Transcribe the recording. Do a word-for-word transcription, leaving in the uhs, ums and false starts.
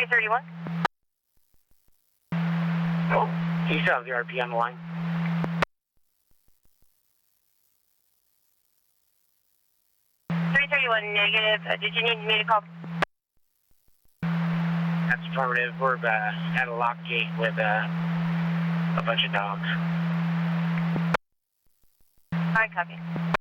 three thirty-one. Oh, you still have the R P on the line. three thirty-one negative. Uh, did you need me to call? That's affirmative. We're uh, at a lock gate with uh, a bunch of dogs. All right, copy.